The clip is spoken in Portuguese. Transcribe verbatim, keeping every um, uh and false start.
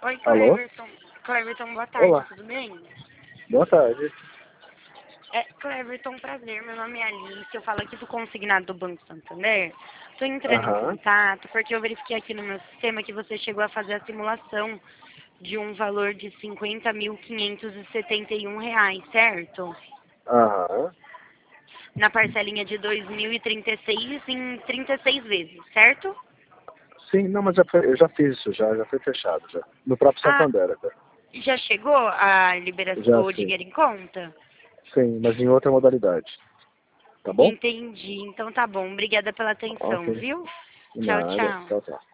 Oi, Alô? Cleverton. Cleverton, boa tarde, Olá, tudo bem? boa tarde. É, Cleverton, prazer, meu nome é Alice, eu falo aqui do consignado do Banco Santander. Estou entrando em Aham, contato porque eu verifiquei aqui no meu sistema que você chegou a fazer a simulação de um valor de cinquenta mil quinhentos e setenta e um reais, certo? aham. Na parcelinha de dois mil e trinta e seis em trinta e seis vezes, certo? Sim, não, mas já foi, eu já fiz isso, já, já foi fechado, já. No próprio Ah, Santander até. já chegou a liberação, Já o sim. dinheiro em conta? Sim, mas em outra modalidade. Tá bom? Entendi. Então tá bom. Obrigada pela atenção, Ok. viu? Tchau, Nada. tchau. Tchau, tchau.